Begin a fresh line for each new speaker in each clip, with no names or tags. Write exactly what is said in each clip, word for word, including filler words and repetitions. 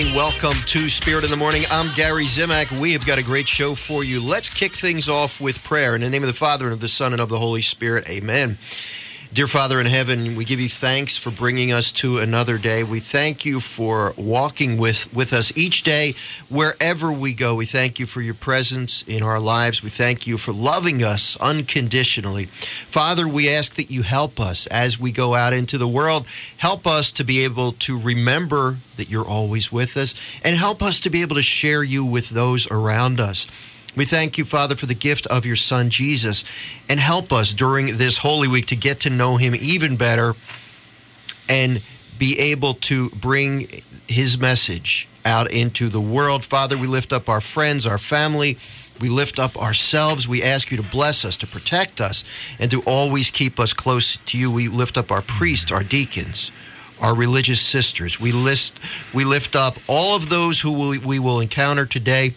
morning. Welcome to Spirit in the Morning. I'm Gary Zimak. We have got a great show for you. Let's kick things off with prayer. In the name of the Father, and of the Son, and of the Holy Spirit. Amen. Dear Father in heaven, we give you thanks for bringing us to another day. We thank you for walking with, with us each day, wherever we go. We thank you for your presence in our lives. We thank you for loving us unconditionally. Father, we ask that you help us as we go out into the world. Help us to be able to remember that you're always with us, and help us to be able to share you with those around us. We thank you, Father, for the gift of your Son, Jesus, and help us during this Holy Week to get to know him even better and be able to bring his message out into the world. Father, we lift up our friends, our family. We lift up ourselves. We ask you to bless us, to protect us, and to always keep us close to you. We lift up our priests, our deacons, our religious sisters. We list, we lift up all of those who we, we will encounter today.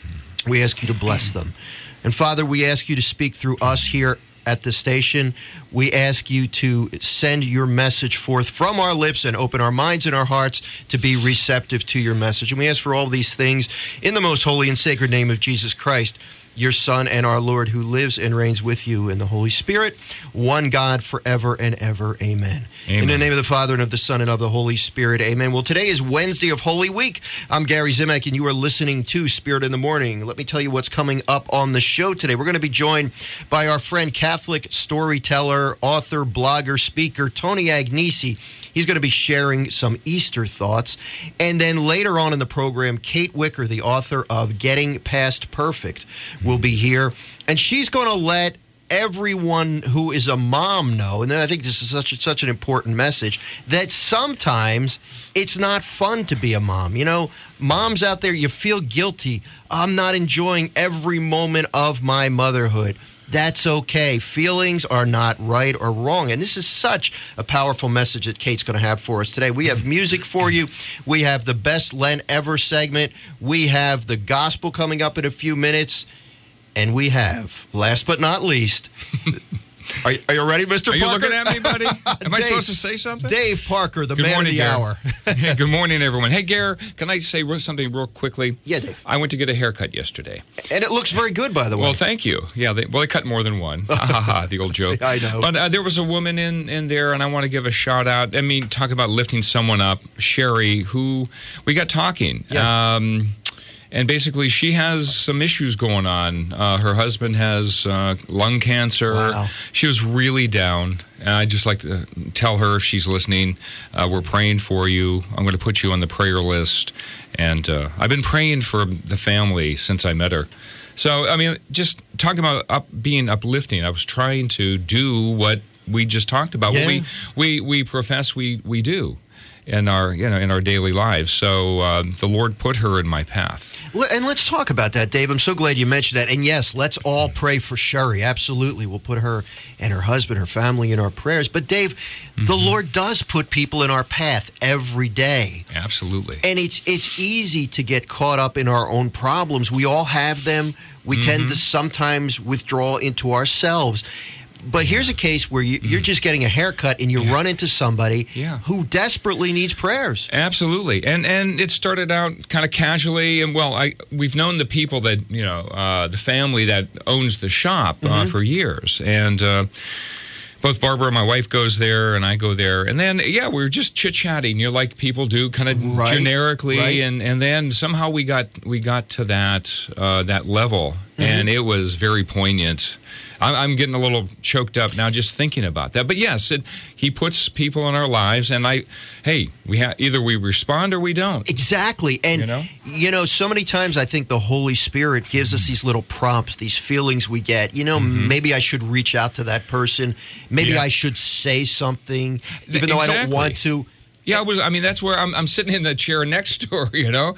We ask you to bless them. And Father, we ask you to speak through us here at the station. We ask you to send your message forth from our lips and open our minds and our hearts to be receptive to your message. And we ask for all these things in the most holy and sacred name of Jesus Christ, your Son and our Lord, who lives and reigns with you in the Holy Spirit, one God forever and ever. Amen. Amen. In the name of the Father, and of the Son, and of the Holy Spirit. Amen. Well, today is Wednesday of Holy Week. I'm Gary Zimak, and you are listening to Spirit in the Morning. Let me tell you what's coming up on the show today. We're going to be joined by our friend, Catholic storyteller, author, blogger, speaker, Tony Agnesi. He's going to be sharing some Easter thoughts. And then later on in the program, Kate Wicker, the author of Getting Past Perfect, will be here. And she's going to let everyone who is a mom know, and then I think this is such, such an important message, that sometimes it's not fun to be a mom. You know, moms out there, you feel guilty. I'm not enjoying every moment of my motherhood. That's okay. Feelings are not right or wrong. And this is such a powerful message that Kate's going to have for us today. We have music for you. We have the Best Lent Ever segment. We have the gospel coming up in a few minutes. And we have, last but not least... Are you, are you ready, Mister
Are
Parker?
you looking at me, buddy? Am
Dave,
I supposed to say something?
Dave Parker, the
good
man
morning,
of the
Gare.
hour.
Hey, good morning, everyone. Hey, Gare, can I say something real quickly?
Yeah, Dave.
I went to get a haircut yesterday.
And it looks very good, by the way.
Well, thank you. Yeah, they, well, they cut more than one. Ha, ha, ha, the old joke.
I know.
But uh, there was a woman in, in there, and I want to give a shout-out. I mean, talk about lifting someone up. Sherry, who we got talking.
Yeah.
Um, And basically, she has some issues going on. Uh, her husband has uh, lung cancer.
Wow.
She was really down. And I'd just like to tell her, if she's listening, uh, we're praying for you. I'm going to put you on the prayer list. And uh, I've been praying for the family since I met her. So, I mean, just talking about up, being uplifting, I was trying to do what we just talked about.
Yeah.
What we, we, we profess we, we do in our, you know, in our daily lives. So uh, the Lord put her in my path.
And let's talk about that, Dave. I'm so glad you mentioned that. And yes, let's all pray for Sherry. Absolutely. We'll put her and her husband, her family in our prayers. But Dave, mm-hmm. the Lord does put people in our path every day.
Absolutely.
And it's it's easy to get caught up in our own problems. We all have them. We mm-hmm. tend to sometimes withdraw into ourselves. But here's a case where you, you're just getting a haircut and you
yeah.
run into somebody
yeah.
who desperately needs prayers.
Absolutely. And and it started out kind of casually. And, well, I we've known the people that, you know, uh, the family that owns the shop uh, mm-hmm. for years. And uh, both Barbara, my wife, goes there and I go there. And then, yeah, we were just chit-chatting, you know, like people do, kind of
right.
generically.
Right.
And, and then somehow we got we got to that, uh, that level. Mm-hmm. And it was very poignant. I'm getting a little choked up now just thinking about that. But yes, it, he puts people in our lives, and I, hey, we ha- either we respond or we don't.
Exactly. And, you know? you know, so many times I think the Holy Spirit gives us these little prompts, these feelings we get. You know, mm-hmm. maybe I should reach out to that person. Maybe yeah. I should say something, even
exactly.
though I don't want to.
Yeah, I was. I mean, that's where I'm, I'm sitting in the chair next door, you know.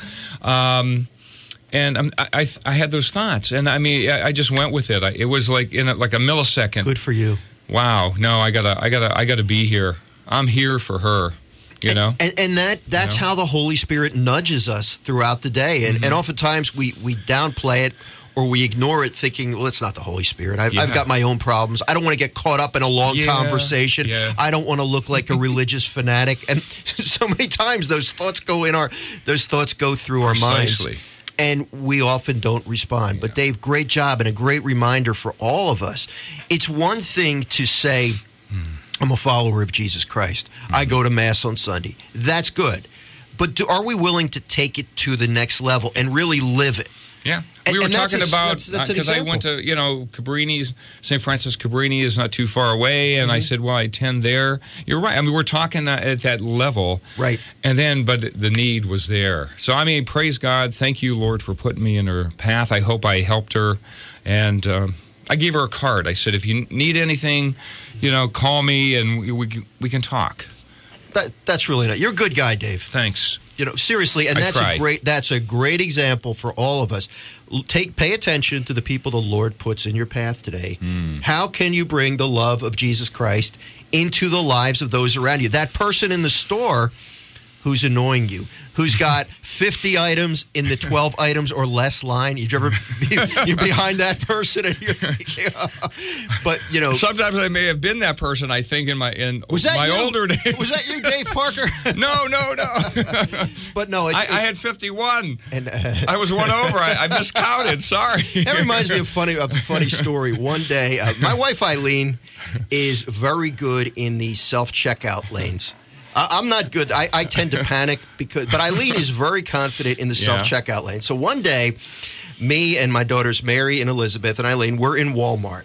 Um And um, I, I I had those thoughts, and I mean I, I just went with it. I, it was like in a, like a millisecond.
Good for you.
Wow. No, I gotta I gotta I gotta be here. I'm here for her. You know,
and, and that that's
you know?
how the Holy Spirit nudges us throughout the day, and mm-hmm. and oftentimes we we downplay it, or we ignore it thinking, well, it's not the Holy Spirit. I've,
Yeah.
I've got my own problems. I don't want to get caught up in a long
Yeah,
conversation.
yeah.
I don't want to look like a religious fanatic. And so many times those thoughts go in our, those thoughts go through our minds.
Precisely.
And we often don't respond. But Dave, great job and a great reminder for all of us. It's one thing to say, I'm a follower of Jesus Christ. Mm-hmm. I go to Mass on Sunday. That's good. But do, are we willing to take it to the next level and really live it?
Yeah.
And-
we were
and that's
talking
a-
about,
that's- that's an
because I
example.
went to, you know, Cabrini's, Saint Francis Cabrini is not too far away, and
Mm-hmm.
I said, well, I attend there. You're right. I mean, we're talking uh, at that level.
Right.
And then, but the need was there. So, I mean, praise God. Thank you, Lord, for putting me in her path. I hope I helped her. And um, I gave her a card. I said, if you need anything, you know, call me, and we, we, we can talk.
That, that's really nice. You're a good guy, Dave.
Thanks.
You know, seriously, and
I
that's
try.
a great that's a great example for all of us. L- Take pay attention to the people the Lord puts in your path today.
Mm.
How can you bring the love of Jesus Christ into the lives of those around you? That person in the store who's annoying you, who's got fifty items in the twelve items or less line. You've ever be, you're behind that person, and you're thinking, oh. But you know,
Sometimes I may have been that person, I think, in my in
was that
my
you?
older days.
Was that you, Dave Parker?
No, no, no.
But no, it's,
I, I
it's-
had fifty-one.
and. Uh,
I was one over. I, I miscounted. Sorry.
That reminds me of funny of a funny story. One day, uh, my wife Eileen is very good in the self checkout lanes. I, I'm not good. I, I tend to panic because, but Eileen is very confident in the
Yeah.
self checkout lane. So one day, me and my daughters Mary and Elizabeth and Eileen were in Walmart.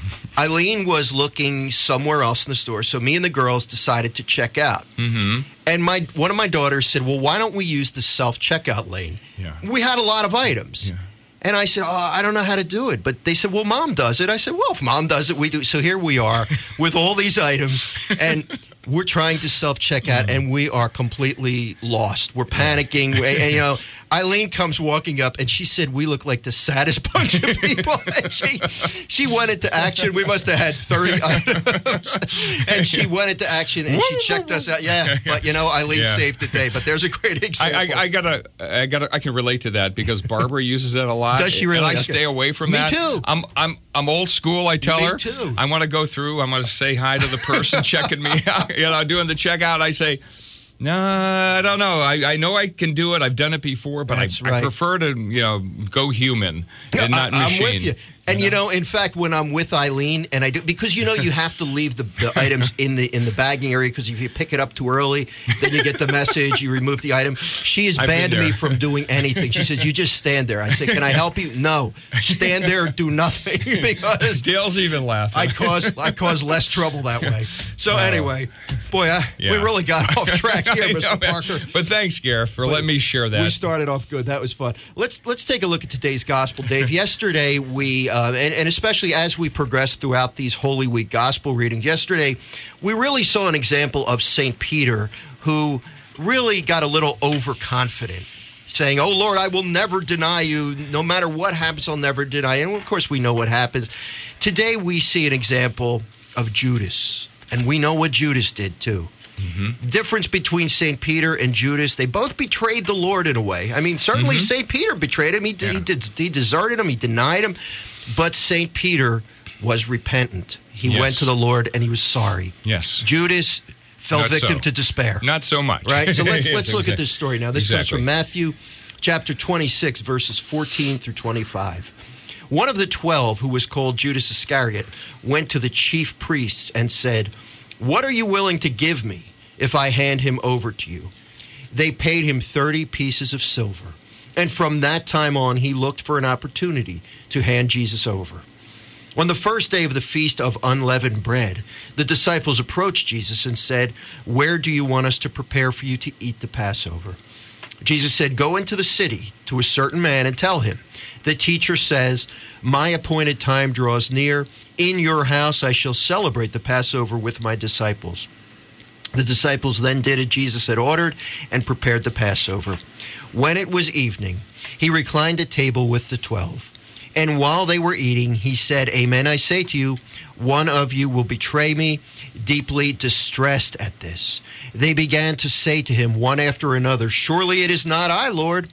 Eileen was looking somewhere else in the store, so me and the girls decided to check out.
Mm-hmm.
And my one of my daughters said, "Well, why don't we use the self checkout lane?"
Yeah.
We had a lot of items.
Yeah.
And I said, oh, I don't know how to do it. But they said, well, Mom does it. I said, well, if Mom does it, we do. So here we are with all these items, and we're trying to self-check out, and we are completely lost. We're panicking. And, and, you know, Eileen comes walking up, and she said, we look like the saddest bunch of people. And she, she went into action. We must have had thirty items. And she went into action, and she checked us out. Yeah, but, you know, Eileen
Yeah.
saved the day. But there's a great
I,
example.
I, I gotta, I gotta, I can relate to that because Barbara uses it a lot.
Does she really?
And I
Okay.
stay away from
Me
that.
too.
I'm, I'm, I'm old school. I tell
Me
her.
too.
I want to go through. I'm going to say hi to the person checking me out. You know, doing the checkout. I say, no, I don't know. I, I know I can do it. I've done it before, but I,
That's
I
right.
prefer to, you know, go human and not
I,
machine.
I'm with you. And you know, in fact, when I'm with Eileen, and I do because you know you have to leave the, the items in the in the bagging area because if you pick it up too early, then you get the message, you remove the item. She has
I've been
banned me
there.
from doing anything. She says, "You just stand there." I say, "Can I help you?" No, stand there, do nothing because
Dale's even laughing.
I cause I cause less trouble that way. So anyway, boy, I, we
Yeah.
really got off track here,
I know,
Mister
man.
Parker.
But thanks, Gareth, for letting me share that.
We started off good. That was fun. Let's let's take a look at today's gospel, Dave. Yesterday we uh, and, and especially as we progress throughout these Holy Week gospel readings, yesterday we really saw an example of Saint Peter who really got a little overconfident, saying, "Oh Lord, I will never deny you. No matter what happens, I'll never deny you." And of course, we know what happens. Today we see an example of Judas, and we know what Judas did too. Mm-hmm. Difference between Saint Peter and Judas, they both betrayed the Lord in a way. I mean, certainly
Mm-hmm.
Saint Peter betrayed him. He, did,
Yeah.
he, did, he deserted him. He denied him. But Saint Peter was repentant. He
Yes.
went to the Lord and he was sorry.
Yes.
Judas fell
Not
victim
so.
to despair.
Not so much.
Right? So let's
Yes,
let's look at
exactly.
this story now. This
Exactly.
comes from Matthew chapter twenty-six, verses fourteen through twenty-five. One of the twelve, who was called Judas Iscariot, went to the chief priests and said, "What are you willing to give me if I hand him over to you?" They paid him thirty pieces of silver. And from that time on, he looked for an opportunity to hand Jesus over. On the first day of the Feast of Unleavened Bread, the disciples approached Jesus and said, "Where do you want us to prepare for you to eat the Passover?" Jesus said, "Go into the city to a certain man and tell him, 'The teacher says, my appointed time draws near. In your house I shall celebrate the Passover with my disciples.'" The disciples then did as Jesus had ordered and prepared the Passover. When it was evening, he reclined at table with the twelve. And while they were eating, he said, "Amen, I say to you, one of you will betray me." Deeply distressed at this, they began to say to him one after another, "Surely it is not I, Lord."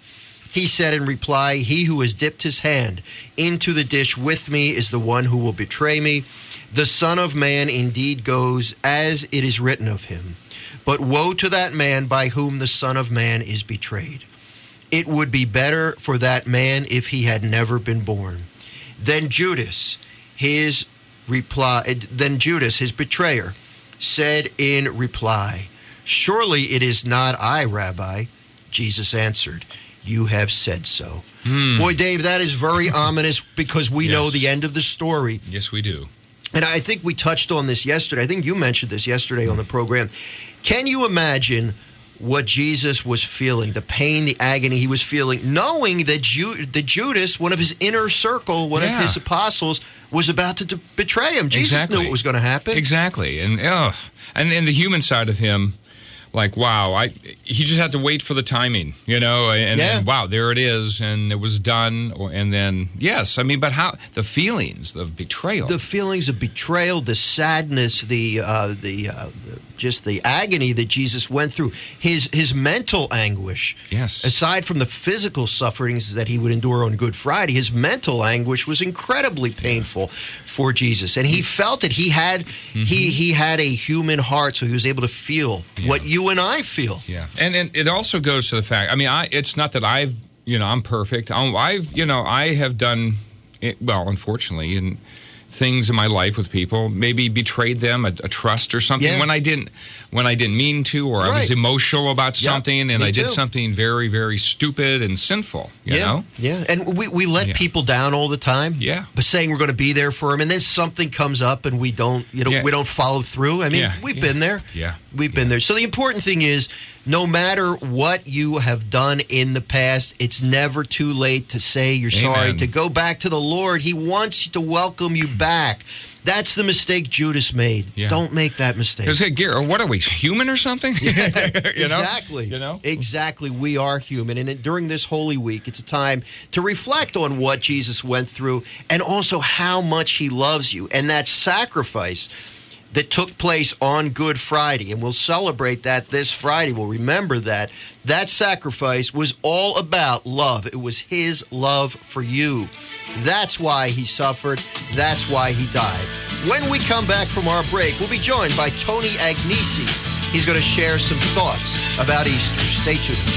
He said in reply, "He who has dipped his hand into the dish with me is the one who will betray me. The Son of Man indeed goes as it is written of him. But woe to that man by whom the Son of Man is betrayed. It would be better for that man if he had never been born." Then Judas, his reply, then Judas, his betrayer, said in reply, "Surely it is not I, Rabbi." Jesus answered, "You have said so."
Hmm.
Boy, Dave, that is very ominous because we
Yes.
know the end of the story.
Yes, we do.
And I think we touched on this yesterday. I think you mentioned this yesterday on the program. Can you imagine what Jesus was feeling, the pain, the agony he was feeling, knowing that, Ju- that Judas, one of his inner circle, one
Yeah.
of his apostles, was about to d- betray him? Jesus
Exactly.
knew what was going to happen.
Exactly. And ugh. and and the human side of him, like, wow, I he just had to wait for the timing, you know, and,
Yeah.
and wow, there it is, and it was done. And then, yes, I mean, but how, the feelings of betrayal.
The feelings of betrayal, the sadness, the uh, the, uh, the just the agony that Jesus went through, his his mental anguish.
Yes.
Aside from the physical sufferings that he would endure on Good Friday, his mental anguish was incredibly painful for Jesus, and he felt it. He had mm-hmm. he he had a human heart, so he was able to feel
yeah.
what you and I feel.
Yeah, and and it also goes to the fact. I mean, I it's not that I've you know I'm perfect. I'm, I've you know I have done it, well, unfortunately, and. things in my life with people, maybe betrayed them, a, a trust or something
yeah.
when I didn't, when I didn't mean to, or
right.
I was emotional about
yep,
something, and I did
too.
something very, very stupid and sinful. You
yeah,
know,
yeah, and we we let
yeah.
people down all the time.
Yeah,
but saying we're going to be there for them, and then something comes up, and we don't, you know,
yeah.
we don't follow through. I mean,
yeah.
we've
yeah.
been there.
Yeah,
we've
yeah.
been there. So the important thing is, no matter what you have done in the past, it's never too late to say you're
Amen.
sorry, to go back to the Lord. He wants to welcome you back. That's the mistake Judas made.
Yeah.
Don't make that mistake.
Because, hey, Gary, what are we, human or something?
Yeah,
you know?
exactly.
You know?
Exactly. We are human. And it, during this Holy Week, it's a time to reflect on what Jesus went through and also how much he loves you. And that sacrifice that took place on Good Friday, and we'll celebrate that this Friday. We'll remember that. That sacrifice was all about love. It was his love for you. That's why he suffered. That's why he died. When we come back from our break, we'll be joined by Tony Agnesi. He's going to share some thoughts about Easter. Stay tuned.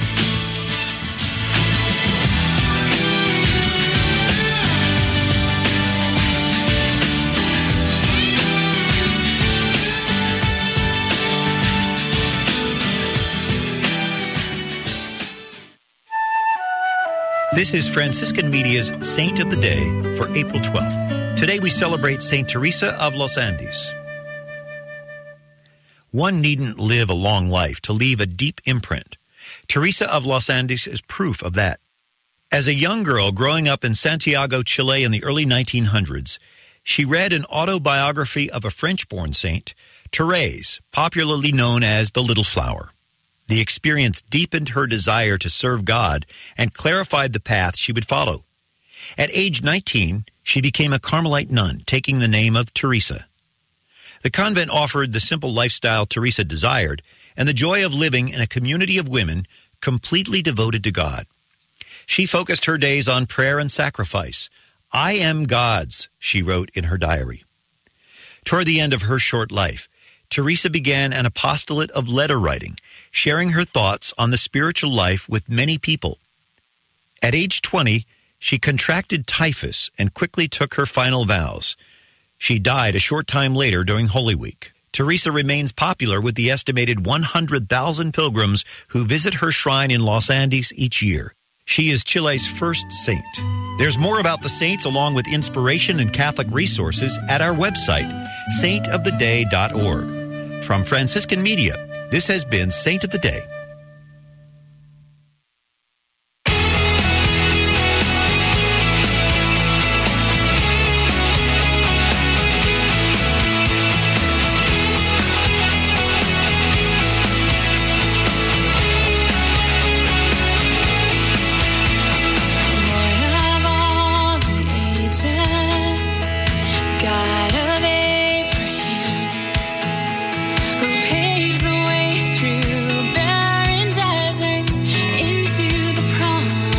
This is Franciscan Media's Saint of the Day for April twelfth. Today we celebrate Saint Teresa of Los Andes. One needn't live a long life to leave a deep imprint. Teresa of Los Andes is proof of that. As a young girl growing up in Santiago, Chile in the early nineteen hundreds, she read an autobiography of a French-born saint, Therese, popularly known as the Little Flower. The experience deepened her desire to serve God and clarified the path she would follow. At age nineteen, she became a Carmelite nun, taking the name of Teresa. The convent offered the simple lifestyle Teresa desired and the joy of living in a community of women completely devoted to God. She focused her days on prayer and sacrifice. "I am God's," she wrote in her diary. Toward the end of her short life, Teresa began an apostolate of letter writing, sharing her thoughts on the spiritual life with many people. At age twenty, she contracted typhus and quickly took her final vows. She died a short time later during Holy Week. Teresa remains popular with the estimated one hundred thousand pilgrims who visit her shrine in Los Andes each year. She is Chile's first saint. There's more about the saints along with inspiration and Catholic resources at our website, saint of the day dot org. From Franciscan Media, this has been Saint of the Day.
Paves the way through barren deserts into the promise.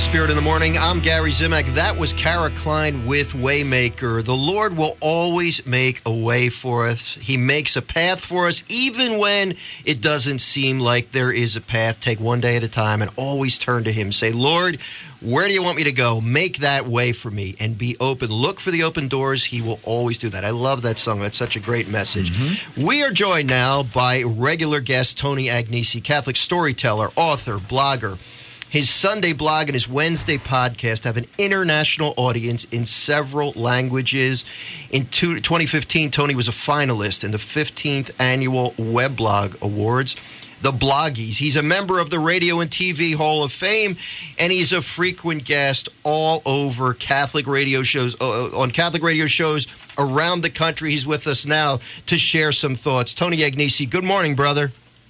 Spirit in the Morning. I'm Gary Zimak. That was Kara Klein with Waymaker. The Lord will always make a way for us. He makes a path for us, even when it doesn't seem like there is a path. Take one day at a time and always turn to Him. Say, Lord, where do you want me to go? Make that way for me and be open. Look for the open doors. He will always do that. I love that song. That's such a great message. Mm-hmm. We are joined now by regular guest Tony Agnesi, Catholic storyteller, author, blogger. His Sunday blog and his Wednesday podcast have an international audience in several languages. In twenty fifteen, Tony was a finalist in the fifteenth Annual Weblog Awards, the Bloggies. He's a member of the Radio and T V Hall of Fame, and he's a frequent guest all over Catholic radio shows, uh, on Catholic radio shows around the country. He's with us now to share some thoughts. Tony Agnesi, good morning, brother.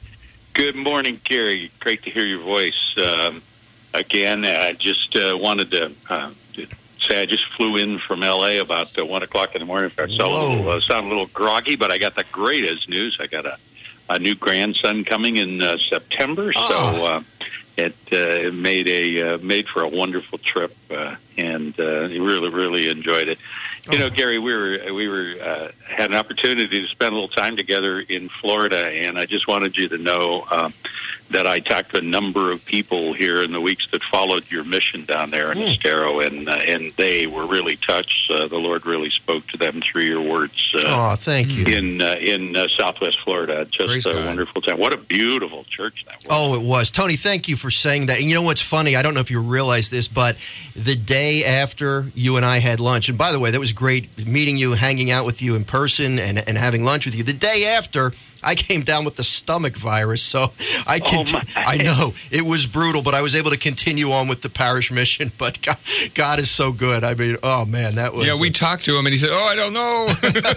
Good morning, Gary. Great to hear your voice. Um, again, I just uh, wanted to uh, say I just flew in from L A about uh, one o'clock in the morning. I sound a, little, uh, sound a little groggy, but I got the greatest news. I got a, a new grandson coming in uh, September, oh. so uh, it, uh, it made a uh, made for a wonderful trip, uh, and uh, really, really enjoyed it. You know, Gary, we were we were uh, had an opportunity to spend a little time together in Florida, and I just wanted you to know uh, that I talked to a number of people here in the weeks that followed your mission down there in mm. Estero, and uh, and they were really touched. Uh, the Lord really spoke to them through your words. Uh,
oh, thank you.
In uh, in uh, Southwest Florida, just Praise a God. Wonderful time. What a beautiful church that was.
Oh, it was. Tony, thank you for saying that. And you know what's funny? I don't know if you realize this, but the day after you and I had lunch, and by the way, that was great meeting you, hanging out with you in person, and, and having lunch with you. The day after, I came down with the stomach virus, so I can.
Oh
I know it was brutal, but I was able to continue on with the parish mission. But God, God is so good. I mean, oh man, that was.
Yeah, we a, talked to him, and he said, "Oh, I don't know."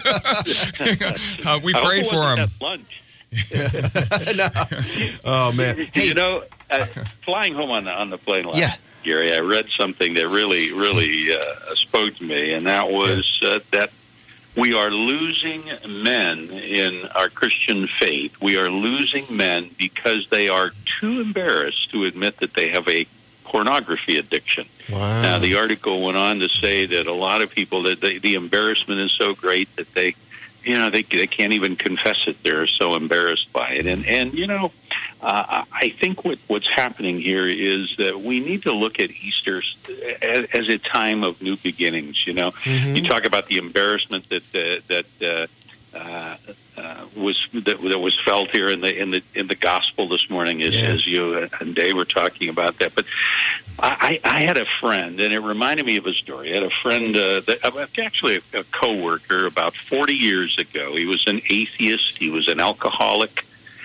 uh, we
I
prayed for him.
Lunch.
No. Oh man,
hey, you know, uh, flying home on the on the plane last.
Yeah.
Gary, I read something that really, really uh, spoke to me, and that was uh, that we are losing men in our Christian faith. We are losing men because they are too embarrassed to admit that they have a pornography addiction.
Wow.
Now, the article went on to say that a lot of people, that they, the embarrassment is so great that they, you know, they they can't even confess it. They're so embarrassed by it. And, and you know, uh, I think what, what's happening here is that we need to look at Easter as, as a time of new beginnings. You know, mm-hmm. You talk about the embarrassment that uh, that uh, uh, uh, was that, that was felt here in the in the in the gospel this morning, as, yeah. as you and Dave were talking about that. But I, I had a friend, and it reminded me of a story. I had a friend, uh, that, actually a, a coworker, about forty years ago. He was an atheist. He was an alcoholic.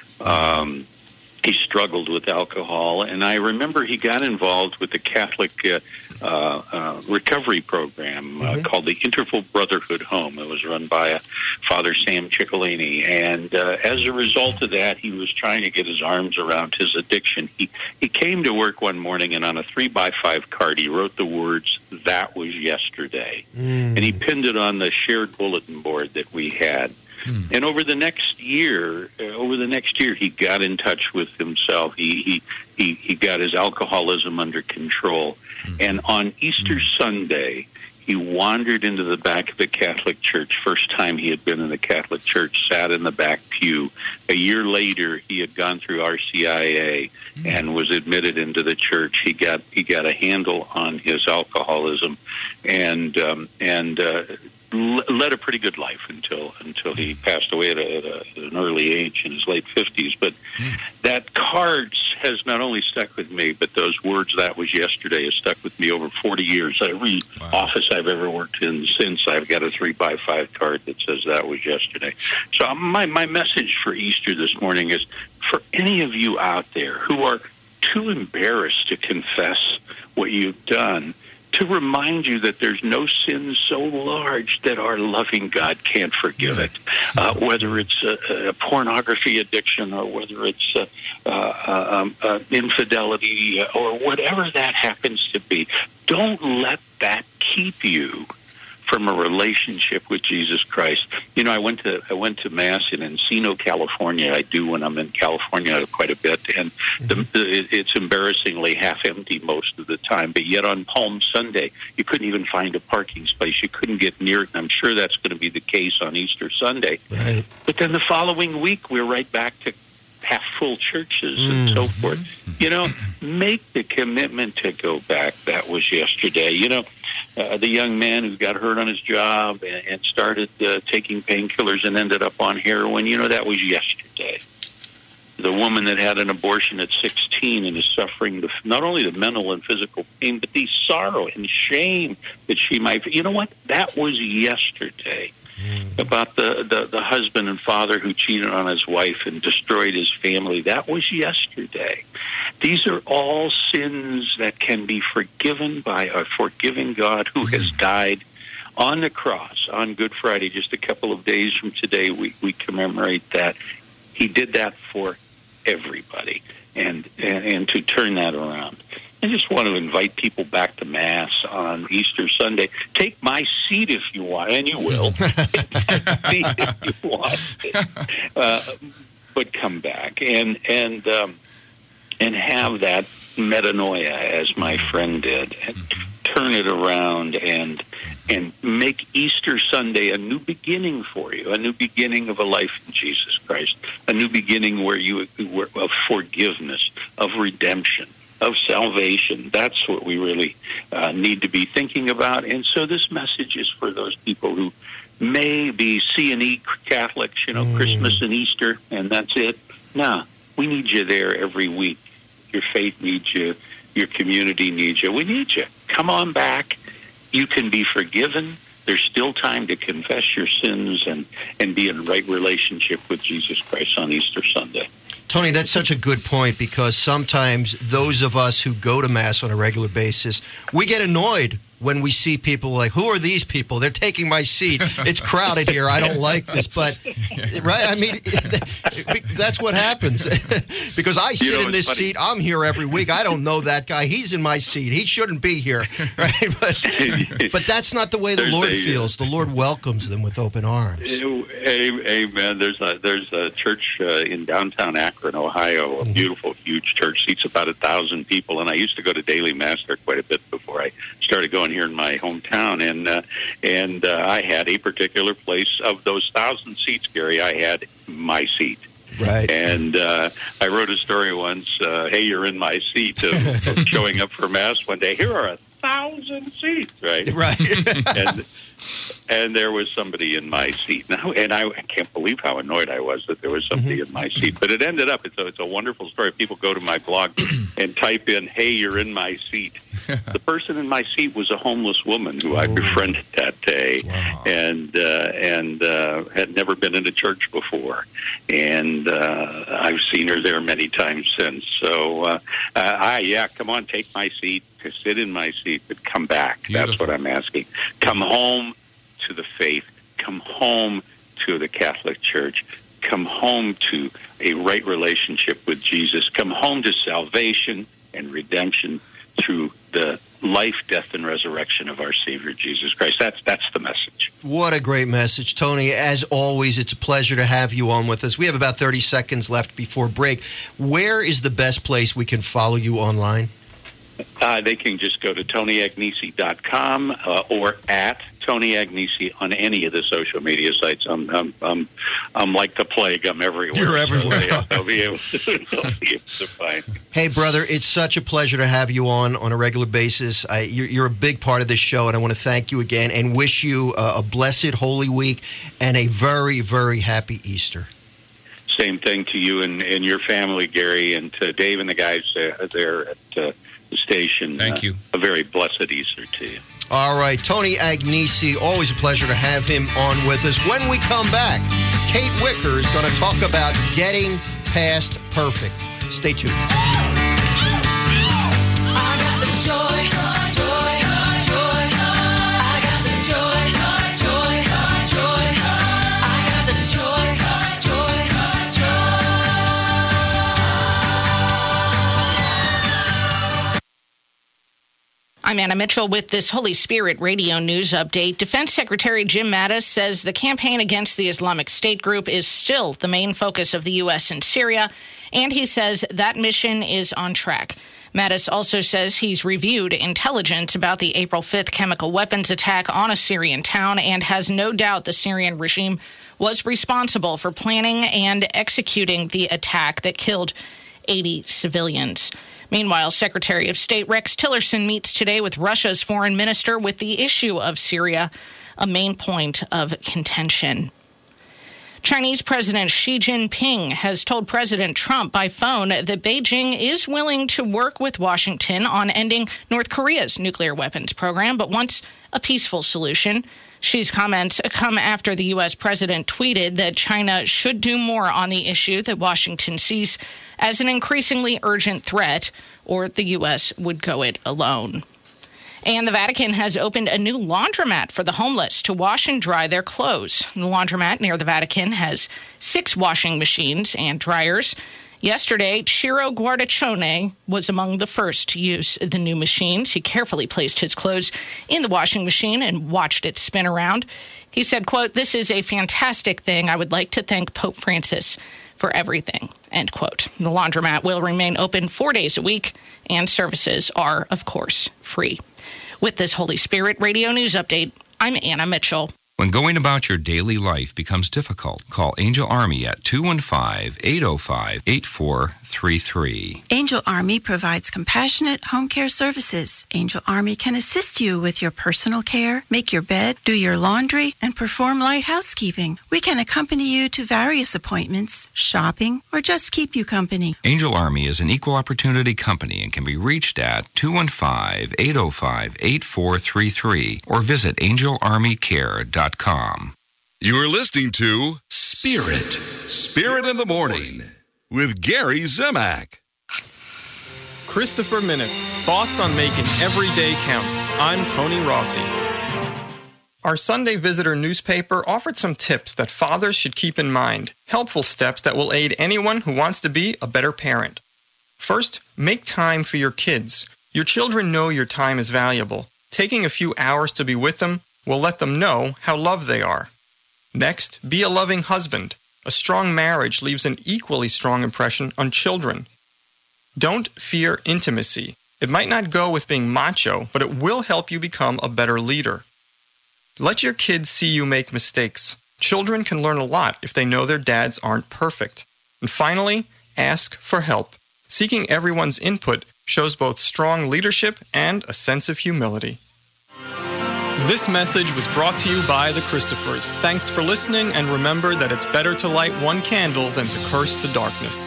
Um, he struggled with alcohol, and I remember he got involved with the Catholic uh, uh, uh, recovery program uh, mm-hmm. called the Interval Brotherhood Home. It was run by uh, Father Sam Ciccolini, and uh, as a result of that, he was trying to get his arms around his addiction. He he came to work one morning, and on a three by five card, he wrote the words, "That was yesterday," mm. and he pinned it on the shared bulletin board that we had. Hmm. And over the next year, uh, over the next year, he got in touch with himself. He he he, he got his alcoholism under control. Hmm. And on Easter hmm. Sunday, he wandered into the back of the Catholic Church. First time he had been in the Catholic Church, sat in the back pew. A year later, he had gone through R C I A hmm. and was admitted into the church. He got he got a handle on his alcoholism, and um, and. Uh, led a pretty good life until until he passed away at, a, at, a, at an early age in his late fifties. But mm. that card has not only stuck with me, but those words, "That was yesterday," has stuck with me over forty years. Every wow. office I've ever worked in since, I've got a three by five card that says "That was yesterday." So my, my message for Easter this morning is for any of you out there who are too embarrassed to confess what you've done, to remind you that there's no sin so large that our loving God can't forgive it. Uh, whether it's a, a pornography addiction, or whether it's uh, uh, um, uh, infidelity, or whatever that happens to be, don't let that keep you from a relationship with Jesus Christ. You know, I went to I went to Mass in Encino, California. I do when I'm in California quite a bit, and the, the, it's embarrassingly half empty most of the time. But yet on Palm Sunday, you couldn't even find a parking space. You couldn't get near it, and I'm sure that's going to be the case on Easter Sunday. Right. But then the following week, we're right back to half-full churches mm. and so forth. You know, make the commitment to go back. That was yesterday. You know, uh, the young man who got hurt on his job and, and started uh, taking painkillers and ended up on heroin, you know, that was yesterday. The woman that had an abortion at sixteen and is suffering the, not only the mental and physical pain, but the sorrow and shame that she might... You know what? That was yesterday. Mm. About the, the, the husband and father who cheated on his wife and destroyed his family. That was yesterday. These are all sins that can be forgiven by a forgiving God who has died on the cross on Good Friday. Just a couple of days from today, we, we commemorate that. He did that for everybody, and, and, and to turn that around. I just want to invite people back to Mass on Easter Sunday. Take my seat if you want, and you will. Take my seat if you want. Uh, but come back and and um, and have that metanoia, as my friend did, and turn it around and and make Easter Sunday a new beginning for you, a new beginning of a life in Jesus Christ, a new beginning where you where, of forgiveness, of redemption, of salvation. That's what we really uh, need to be thinking about. And so this message is for those people who may be C and E Catholics, you know, mm. Christmas and Easter, and that's it. No, we need you there every week. Your faith needs you. Your community needs you. We need you. Come on back. You can be forgiven. There's still time to confess your sins and, and be in right relationship with Jesus Christ on Easter Sunday.
Tony, that's such a good point, because sometimes those of us who go to Mass on a regular basis, we get annoyed when we see people like, who are these people? They're taking my seat. It's crowded here. I don't like this. But, right? I mean, that's what happens. Because I sit you know, in this funny. seat. I'm here every week. I don't know that guy. He's in my seat. He shouldn't be here. Right? But, but that's not the way the There's Lord a, feels. The Lord welcomes them with open arms.
Amen. There's a, there's a church uh, in downtown Akron, Ohio, a beautiful, huge church. Seats about a thousand people. And I used to go to daily Mass there quite a bit before I started going here in my hometown, and uh, and uh, I had a particular place of those thousand seats, Gary. I had my seat,
right?
And uh, I wrote a story once. Uh, hey, you're in my seat. Of, of showing up for Mass one day. Here are a thousand seats, right?
Right.
and and there was somebody in my seat now, and I, I can't believe how annoyed I was that there was somebody mm-hmm. in my seat. But it ended up it's a, it's a wonderful story. People go to my blog and type in, "Hey, you're in my seat." The person in my seat was a homeless woman who I befriended that day, wow. and uh, and uh, had never been in a church before, and uh, I've seen her there many times since. So, uh, uh, I yeah, come on, take my seat, sit in my seat, but come back. Beautiful. That's what I'm asking. Come home to the faith. Come home to the Catholic Church. Come home to a right relationship with Jesus. Come home to salvation and redemption through the life, death, and resurrection of our Savior, Jesus Christ. That's that's the message.
What a great message, Tony. As always, it's a pleasure to have you on with us. We have about thirty seconds left before break. Where is the best place we can follow you online?
Uh, they can just go to tony agnesi dot com uh, or at Tony Agnesi on any of the social media sites. I'm, I'm, I'm, I'm like the plague. I'm everywhere.
You're everywhere.
So they'll, be able to, they'll be able to find me.
Hey, brother, it's such a pleasure to have you on on a regular basis. I, you're, you're a big part of this show, and I want to thank you again and wish you a, a blessed Holy Week and a very, very happy Easter.
Same thing to you and, and your family, Gary, and to Dave and the guys uh, there at uh, the station.
Thank
uh,
you.
A very blessed Easter to you.
All right, Tony Agnesi, always a pleasure to have him on with us. When we come back, Kate Wicker is going to talk about getting past perfect. Stay tuned.
I got the joy, joy, joy. I got the joy, joy, joy. I got the joy, joy, joy.
I'm Anna Mitchell with this Holy Spirit radio news update. Defense Secretary Jim Mattis says the campaign against the Islamic State group is still the main focus of the U S in Syria, and he says that mission is on track. Mattis also says he's reviewed intelligence about the April fifth chemical weapons attack on a Syrian town and has no doubt the Syrian regime was responsible for planning and executing the attack that killed eighty civilians. Meanwhile, Secretary of State Rex Tillerson meets today with Russia's foreign minister with the issue of Syria, a main point of contention. Chinese President Xi Jinping has told President Trump by phone that Beijing is willing to work with Washington on ending North Korea's nuclear weapons program, but wants a peaceful solution. Xi's comments come after the U S president tweeted that China should do more on the issue that Washington sees as an increasingly urgent threat, or the U S would go it alone. And the Vatican has opened a new laundromat for the homeless to wash and dry their clothes. The laundromat near the Vatican has six washing machines and dryers. Yesterday, Ciro Guardaccione was among the first to use the new machines. He carefully placed his clothes in the washing machine and watched it spin around. He said, quote, "This is a fantastic thing. I would like to thank Pope Francis for everything," end quote. The laundromat will remain open four days a week, and services are, of course, free. With this Holy Spirit radio news update, I'm Anna Mitchell.
When going about your daily life becomes difficult, call Angel Army at two one five, eight oh five, eight four three three.
Angel Army provides compassionate home care services. Angel Army can assist you with your personal care, make your bed, do your laundry, and perform light housekeeping. We can accompany you to various appointments, shopping, or just keep you company.
Angel Army is an equal opportunity company and can be reached at two one five, eight oh five, eight four three three or visit angel army care dot com.
You're listening to Spirit, Spirit in the Morning with Gary Zimak.
Christopher Minutes, thoughts on making every day count. I'm Tony Rossi. Our Sunday Visitor newspaper offered some tips that fathers should keep in mind, helpful steps that will aid anyone who wants to be a better parent. First, make time for your kids. Your children know your time is valuable. Taking a few hours to be with them will let them know how loved they are. Next, be a loving husband. A strong marriage leaves an equally strong impression on children. Don't fear intimacy. It might not go with being macho, but it will help you become a better leader. Let your kids see you make mistakes. Children can learn a lot if they know their dads aren't perfect. And finally, ask for help. Seeking everyone's input shows both strong leadership and a sense of humility. This message was brought to you by the Christophers. Thanks for listening, and remember that it's better to light one candle than to curse the darkness.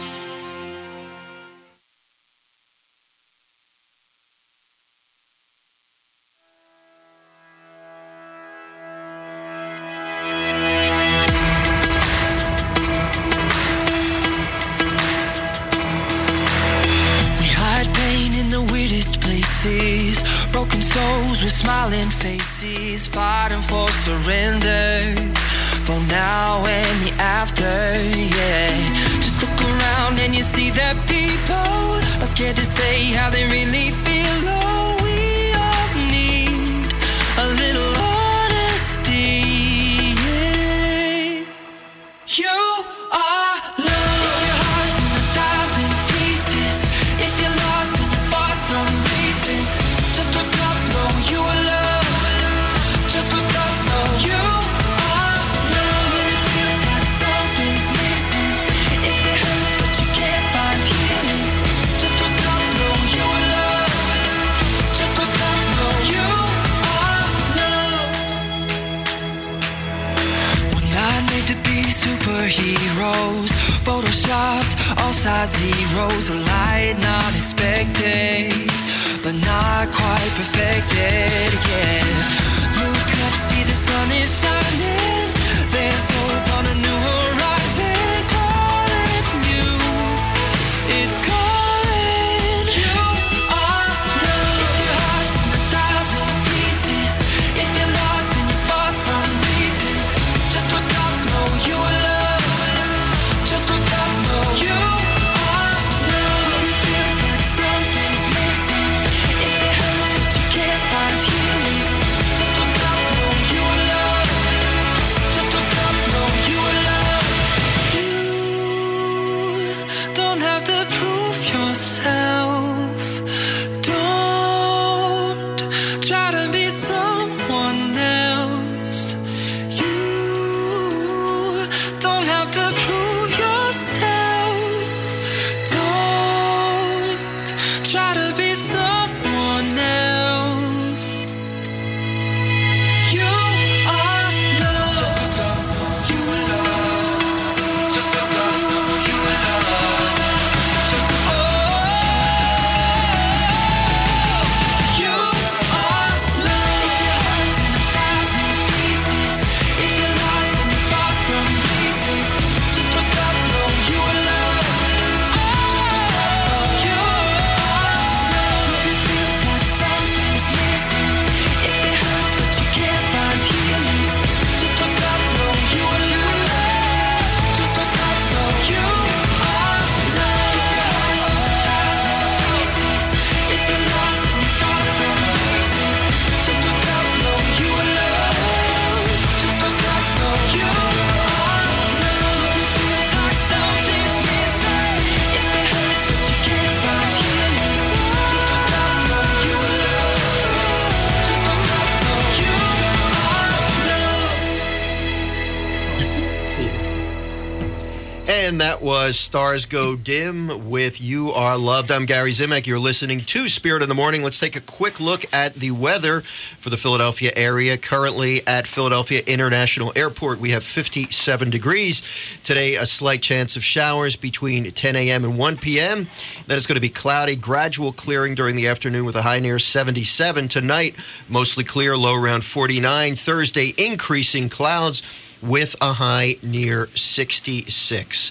We hide pain in the weirdest places. Broken souls with smiling faces, fighting for surrender, for now and the after, yeah. Just look around and you see that people are scared to say how they really feel. Oh, we all need a little honesty, yeah. You are love. If your heart's in a thousand pieces, if you're lost and you're far from reason, just look up, know you are loved. Just look up, know you are loved. When it feels like something's missing, if it hurts but you can't find healing, just look up, know you are loved. Just look up, know you are loved. We're not made to be superheroes, photoshopped, all size zeros, a light not expected, but not quite perfected, yeah. Look up, see the sun is shining, there's hope on a new horizon, calling you, it's calling. You are love. If your heart's in a thousand pieces, if you're lost and you're far from reason, just look up, know you are loved. Just look up, know you are loved. When it feels like something's missing, if it hurts but you can't
Amen. That was Stars Go Dim with You Are Loved. I'm Gary Zimak. You're listening to Spirit in the Morning. Let's take a quick look at the weather for the Philadelphia area. Currently at Philadelphia International Airport, we have fifty-seven degrees. Today, a slight chance of showers between ten a.m. and one p.m. Then it's going to be cloudy, gradual clearing during the afternoon with a high near seventy-seven. Tonight, mostly clear, low around forty-nine. Thursday, increasing clouds with a high near sixty-six.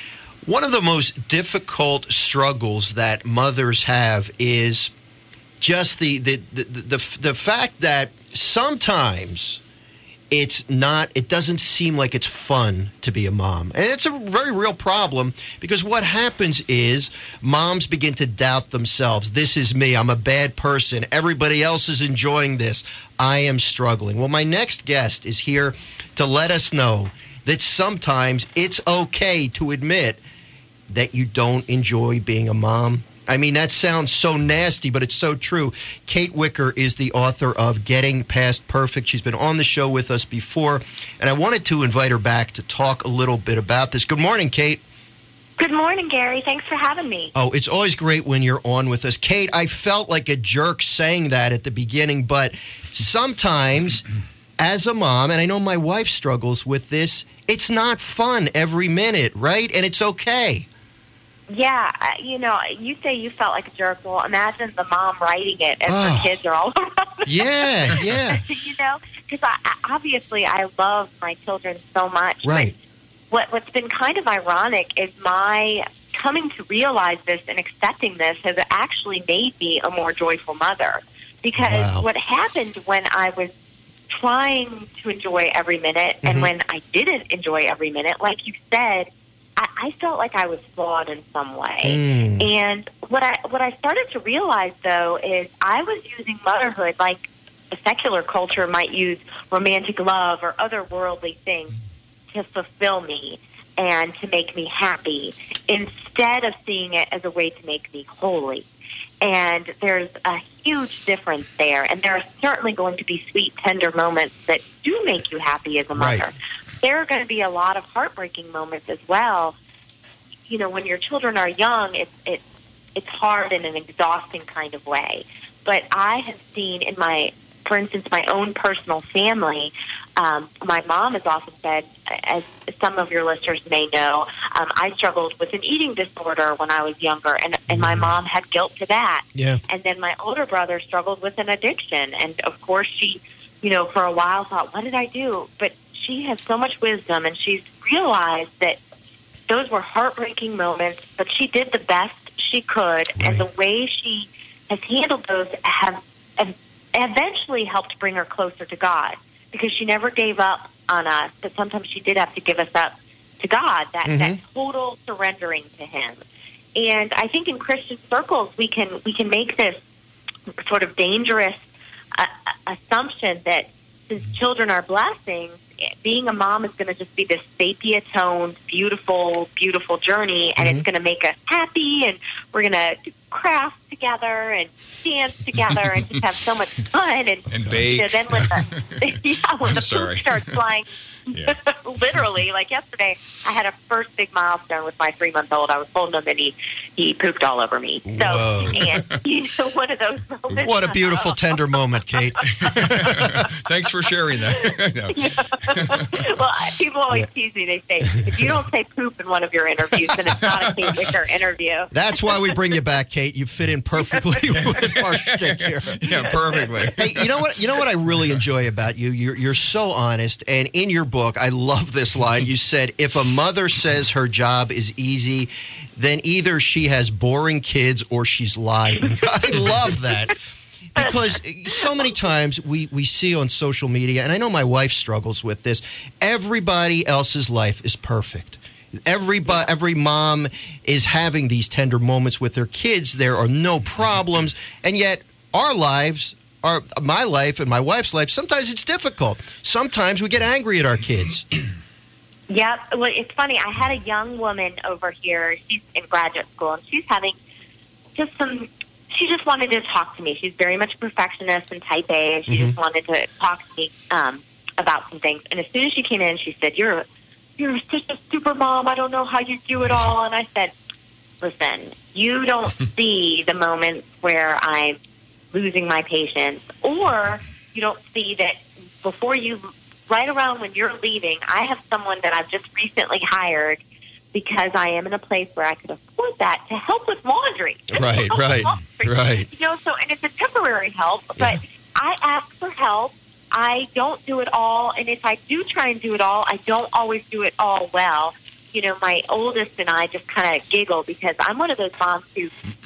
One of the most difficult struggles that mothers have is just the the the, the, the fact that sometimes it's not, it doesn't seem like it's fun to be a mom. And it's a very real problem because what happens is moms begin to doubt themselves. This is me. I'm a bad person. Everybody else is enjoying this. I am struggling. Well, my next guest is here to let us know that sometimes it's okay to admit that you don't enjoy being a mom. I mean, that sounds so nasty, but it's so true. Kate Wicker is the author of Getting Past Perfect. She's been on the show with us before, and I wanted to invite her back to talk a little bit about this. Good morning, Kate.
Good morning, Gary. Thanks for having me.
Oh, it's always great when you're on with us. Kate, I felt like a jerk saying that at the beginning, but sometimes as a mom, and I know my wife struggles with this, it's not fun every minute, right? And it's okay.
Yeah, you know, you say you felt like a jerk. Well, imagine the mom writing it as
oh.
her kids are all around.
Yeah, yeah.
You know, because I, obviously I love my children so much.
Right.
What, what's been kind of ironic is my coming to realize this and accepting this has actually made me a more joyful mother. Because
wow.
what happened when I was trying to enjoy every minute mm-hmm. and when I didn't enjoy every minute, like you said, I, I felt like I was flawed in some way.
Mm.
And what I what I started to realize, though, is I was using motherhood like a secular culture might use romantic love or other worldly things to fulfill me and to make me happy, instead of seeing it as a way to make me holy. And there's a huge difference there. And there are certainly going to be sweet, tender moments that do make you happy as a mother.
Right.
There are going to be a lot of heartbreaking moments as well. You know, when your children are young, it's it's it's hard in an exhausting kind of way. But I have seen in my, for instance, my own personal family, um, my mom has often said, as some of your listeners may know, um, I struggled with an eating disorder when I was younger, and, and my mom had guilt to that.
Yeah.
And then my older brother struggled with an addiction, and of course she, you know, for a while thought, what did I do? But she has so much wisdom, and she's realized that those were heartbreaking moments, but she did the best she could, right. And the way she has handled those have eventually helped bring her closer to God, because she never gave up on us, but sometimes she did have to give us up to God, that, mm-hmm. that total surrendering to Him. And I think in Christian circles, we can we can make this sort of dangerous uh, assumption that since children are blessings, being a mom is going to just be this sepia-toned, beautiful, beautiful journey, and mm-hmm. it's going to make us happy, and we're going to craft together and dance together and just have so much fun. And,
and bake.
You know, then when the, yeah, when the
sorry.
poop starts flying, yeah. literally, like yesterday, I had a first big milestone with my three-month-old. I was holding him, and he, he pooped all over me. So,
Whoa.
And, you know, one of those moments.
What a beautiful, tender moment, Kate.
Thanks for sharing that.
Well, people always
Yeah.
tease me. They say, if you don't say poop in one of your interviews, then it's not a Kate Wicker interview.
That's why we bring you back, Kate. You fit in perfectly with our shtick here.
Yeah, perfectly.
Hey, you know what? You know what I really enjoy about you? You're you're so honest, and in your book, I love this line. You said, "If a mother says her job is easy, then either she has boring kids or she's lying." I love that. Because so many times we, we see on social media, and I know my wife struggles with this, everybody else's life is perfect. Everybody, every mom is having these tender moments with their kids. There are no problems. And yet our lives, our, my life and my wife's life, sometimes it's difficult. Sometimes we get angry at our kids.
Yeah, well, it's funny. I had a young woman over here. She's in graduate school, and she's having just some... She just wanted to talk to me. She's very much a perfectionist and type A, and she mm-hmm. just wanted to talk to me um, about some things. And as soon as she came in, she said, "You're you're such a super mom. I don't know how you do it all. And I said, listen, you don't see the moments where I'm losing my patience, or you don't see that before you, right around when you're leaving, I have someone that I've just recently hired because I am in a place where I could afford that to help with laundry.
Right,
help
right,
with laundry.
right.
You know, so, and it's a temporary help, but
Yeah.
I ask for help. I don't do it all, and if I do try and do it all, I don't always do it all well. You know, my oldest and I just kind of giggle because I'm one of those moms who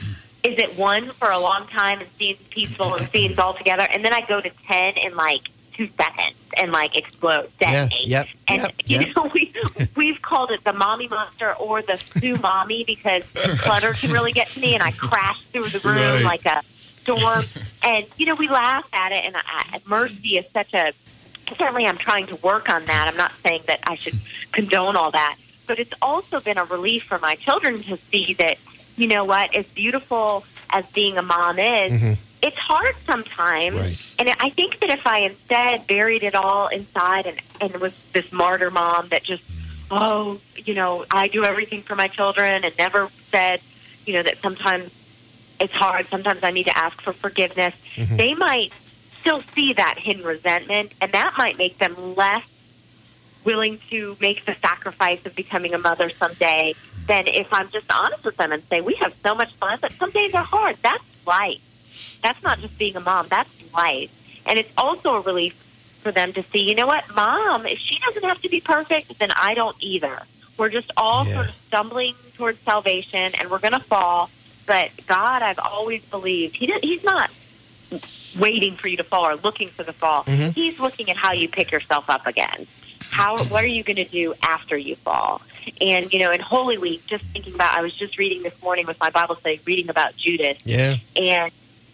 is at one for a long time and seems peaceful and seems all together, and then I go to ten in like two seconds and like explode, detonate.
Yeah, yep,
and
yep,
you
yep.
know, we we've called it the mommy monster or the Sue mommy because clutter can really get to me, and I crash through the room
Right.
like a storm. And you know, we laugh at it, and I, Mercy is such a. Certainly, I'm trying to work on that. I'm not saying that I should condone all that, but it's also been a relief for my children to see that, you know what, as beautiful as being a mom is,
Mm-hmm.
it's hard sometimes.
Right.
And I think that if I instead buried it all inside and, and was this martyr mom that just, oh, you know, I do everything for my children and never said, you know, that sometimes it's hard, sometimes I need to ask for forgiveness,
Mhm.
they might still see that hidden resentment, and that might make them less willing to make the sacrifice of becoming a mother someday than if I'm just honest with them and say, we have so much fun, but some days are hard. That's life. That's not just being a mom. That's life. And it's also a relief for them to see, you know what, Mom, if she doesn't have to be perfect, then I don't either. We're just all
Yeah.
sort of stumbling towards salvation, and we're going to fall. But God, I've always believed, he did, He's not waiting for you to fall or looking for the fall.
Mhm.
He's looking at how you pick yourself up again. How? What are you going to do after you fall? And, you know, in Holy Week, just thinking about, I was just reading this morning with my Bible study, reading about Judas.
Yeah.
And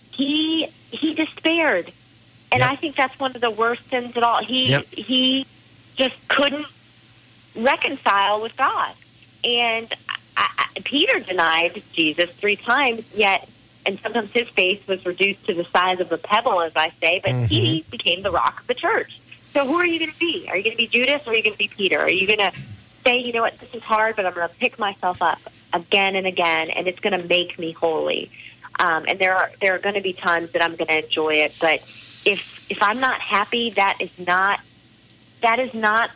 he he despaired. And
Yep.
I think that's one of the worst sins at all. He
Yep.
he just couldn't reconcile with God. And I, I, Peter denied Jesus three times, yet, and sometimes his face was reduced to the size of a pebble, as I say, but
Mhm.
he became the rock of the church. So who are you going to be? Are you going to be Judas or are you going to be Peter? Are you going to say, you know what, this is hard, but I'm going to pick myself up again and again, and it's going to make me holy? Um, and there are there are going to be times that I'm going to enjoy it, but if if I'm not happy, that is not that is not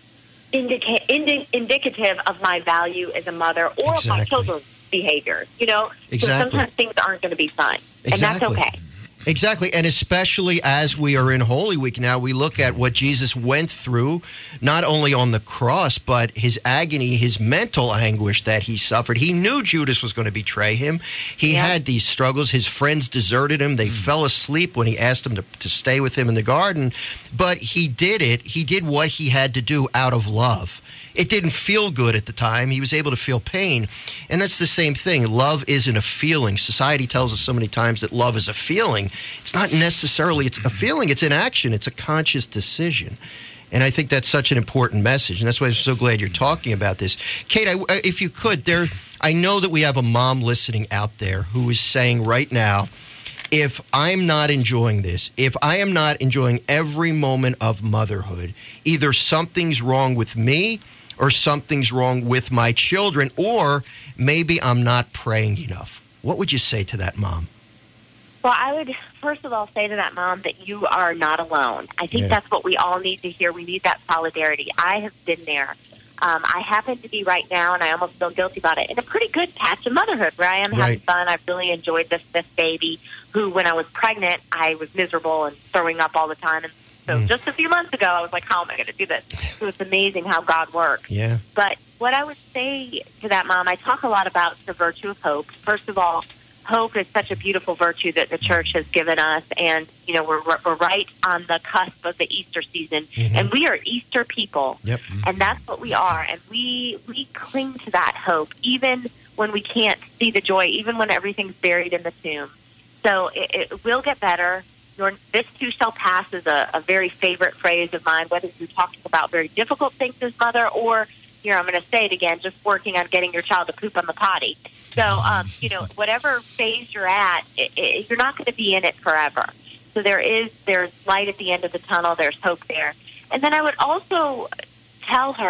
indica- indi- indicative of my value as a mother or of my
Exactly.
children's behavior. You know,
Exactly.
so sometimes things aren't going to be fun, and that's
Exactly.
okay.
Exactly. And especially as we are in Holy Week now, we look at what Jesus went through, not only on the cross, but his agony, his mental anguish that he suffered. He knew Judas was going to betray him. He
Yeah.
had these struggles. His friends deserted him. They fell asleep when he asked them to, to stay with him in the garden. But he did it. He did what he had to do out of love. It didn't feel good at the time. He was able to feel pain. And that's the same thing. Love isn't a feeling. Society tells us so many times that love is a feeling. It's not necessarily it's a feeling. It's an action. It's a conscious decision. And I think that's such an important message. And that's why I'm so glad you're talking about this. Kate, I, if you could, there, I know that we have a mom listening out there who is saying right now, if I'm not enjoying this, if I am not enjoying every moment of motherhood, either something's wrong with me or something's wrong with my children, or maybe I'm not praying enough. What would you say to that mom?
Well, I would first of all say to that mom that you are not alone. I think
Yeah.
that's what we all need to hear. We need that solidarity. I have been there. Um, I happen to be right now, and I almost feel guilty about it, in a pretty good patch of motherhood where I am having
Right.
fun. I've really enjoyed this this baby who, when I was pregnant, I was miserable and throwing up all the time. And so
Mm.
just a few months ago, I was like, how am I going to do this? So it's amazing how God works.
Yeah.
But what I would say to that mom, I talk a lot about the virtue of hope. First of all, hope is such a beautiful virtue that the church has given us, and you know we're we're right on the cusp of the Easter season,
Mhm.
and we are Easter people,
Yep.
and that's what we are, and we we cling to that hope even when we can't see the joy, even when everything's buried in the tomb. So it, it will get better. Your, this too shall pass is a, a very favorite phrase of mine, whether you're talking about very difficult things as mother or, here, I'm going to say it again, just working on getting your child to poop on the potty. So, um, you know, whatever phase you're at, it, it, you're not going to be in it forever. So there is, there's light at the end of the tunnel. There's hope there. And then I would also tell her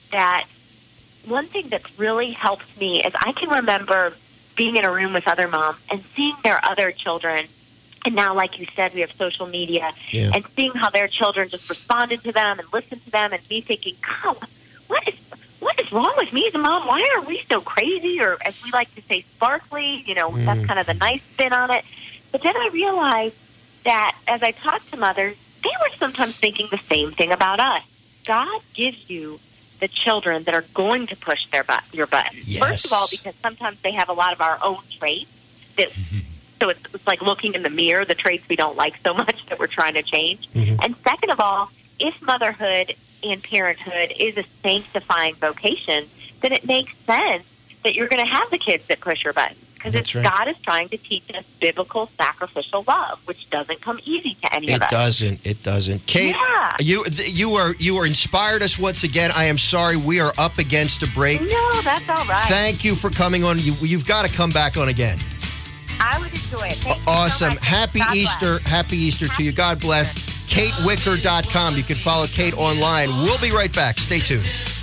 that one thing that's really helped me is I can remember being in a room with other moms and seeing their other children. And now, like you said, we have social media,
yeah.
and seeing how their children just responded to them and listened to them, and me thinking, God, what is what is wrong with me as a mom? Why are we so crazy? Or as we like to say, sparkly, you know, mm. that's kind of the nice spin on it. But then I realized that as I talked to mothers, they were sometimes thinking the same thing about us. God gives you the children that are going to push their butt, your buttons.
Yes.
First of all, because sometimes they have a lot of our own traits. That, mm-hmm. So it's, it's like looking in the mirror, the traits we don't like so much that we're trying to change.
Mm-hmm.
And second of all, if motherhood and parenthood is a sanctifying vocation, then it makes sense that you're going to have the kids that push your buttons. Because it's
right.
God is trying to teach us biblical sacrificial love, which doesn't come easy to any
it
of us.
It doesn't. It doesn't. Kate,
yeah.
you you are you are inspired us once again. I am sorry we are up against a break.
No, that's all right.
Thank you for coming on. You, you've got to come back on again.
I would enjoy it. Thank
awesome.
You so much.
Happy
God
Easter.
Bless.
Happy Easter
Happy
to you. God bless.
Easter.
Kate Wicker dot com. You can follow Kate online. We'll be right back. Stay tuned.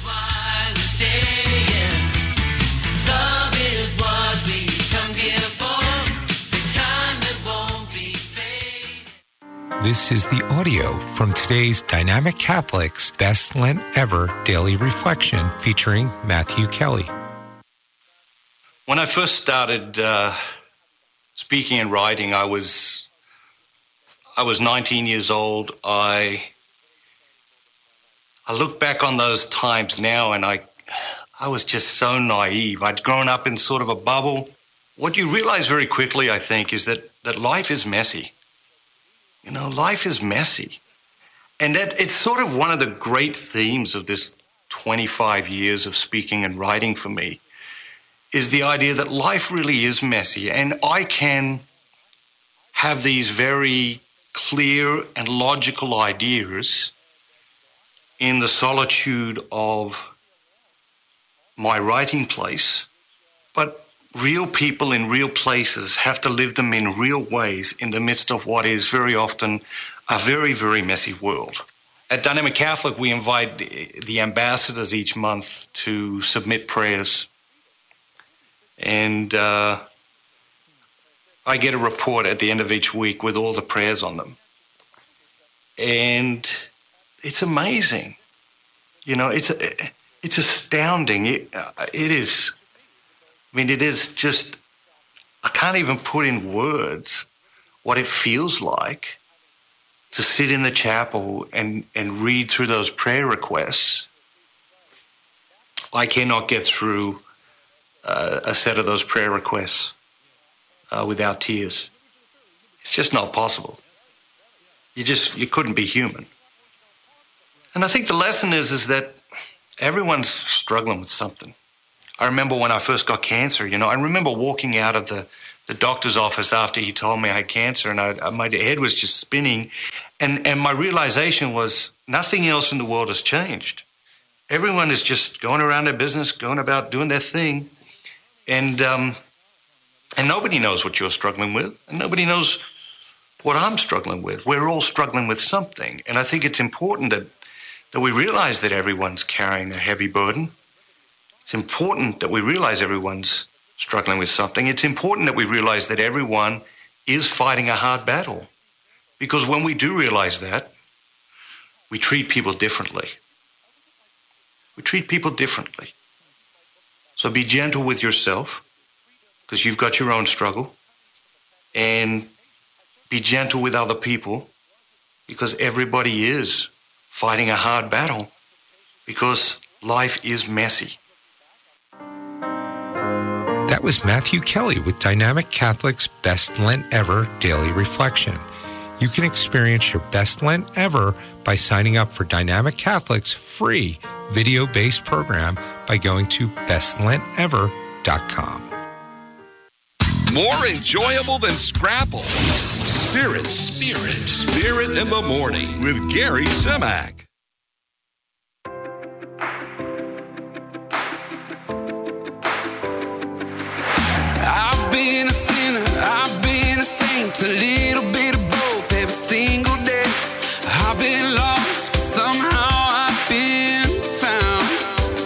This is the audio from today's Dynamic Catholics Best Lent Ever Daily Reflection featuring Matthew Kelly.
When I first started uh, speaking and writing, I was I was nineteen years old. I I look back on those times now, and I I was just so naive. I'd grown up in sort of a bubble. What you realize very quickly, I think, is that, that life is messy. You know, life is messy. And that it's sort of one of the great themes of this twenty-five years of speaking and writing for me, is the idea that life really is messy. And I can have these very clear and logical ideas in the solitude of my writing place, but real people in real places have to live them in real ways in the midst of what is very often a very, very messy world. At Dynamic Catholic, we invite the ambassadors each month to submit prayers. And uh, I get a report at the end of each week with all the prayers on them. And it's amazing. You know, it's it's astounding. It, it is... I mean, it is just, I can't even put in words what it feels like to sit in the chapel and, and read through those prayer requests. I cannot get through uh, a set of those prayer requests uh, without tears. It's just not possible. You just, you couldn't be human. And I think the lesson is, is that everyone's struggling with something. I remember when I first got cancer, you know, I remember walking out of the, the doctor's office after he told me I had cancer, and I, my head was just spinning. And, and my realization was nothing else in the world has changed. Everyone is just going around their business, going about doing their thing. And, um, and nobody knows what you're struggling with, and nobody knows what I'm struggling with. We're all struggling with something. And I think it's important that, that we realize that everyone's carrying a heavy burden. It's important that we realize everyone's struggling with something. It's important that we realize that everyone is fighting a hard battle. Because when we do realize that, we treat people differently. We treat people differently. So be gentle with yourself, because you've got your own struggle. And be gentle with other people, because everybody is fighting a hard battle, because life is messy.
That was Matthew Kelly with Dynamic Catholic's Best Lent Ever Daily Reflection. You can experience your best Lent ever by signing up for Dynamic Catholic's free video-based program by going to best lent ever dot com.
More enjoyable than Scrapple. Spirit, Spirit, Spirit in the Morning with Gary Zimak.
I've been a sinner, I've been a saint, a little bit of both every single day. I've been lost, but somehow I've been found.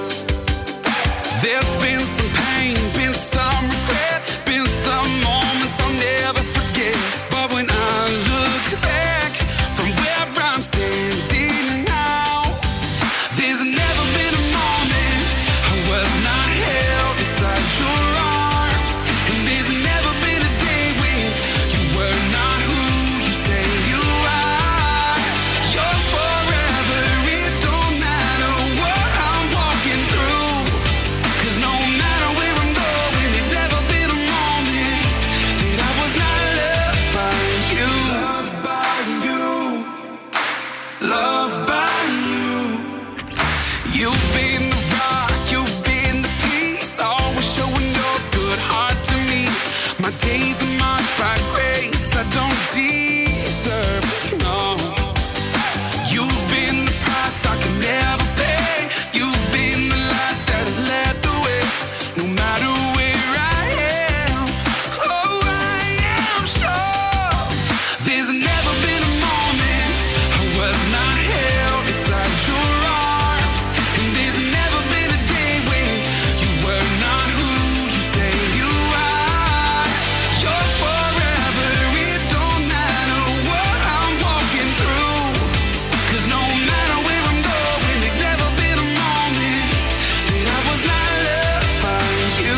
loved by you. You've been the rock, you've been the peace, always showing your good heart to me. My days are marked by grace I don't deserve, no. You've been the price I can never pay. You've been the light that has led the way. No matter where I am, oh, I am sure there's never been a moment I was not held inside your arms. And there's never been a day when you were not who you say you are. You're forever, it don't matter what I'm walking through. 'Cause no matter where I'm going, there's never been a moment that I was not loved by you.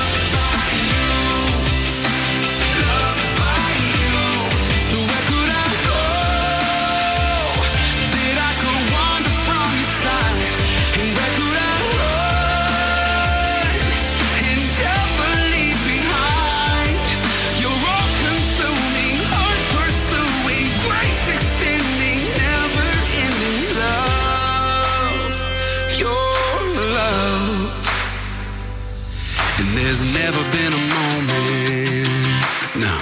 Loved by you. So where could I go that I could wander from your side? And where could I run and never leave behind your all-consuming, heart-pursuing, grace-extending, never-ending love, your love. And there's never been a moment, no.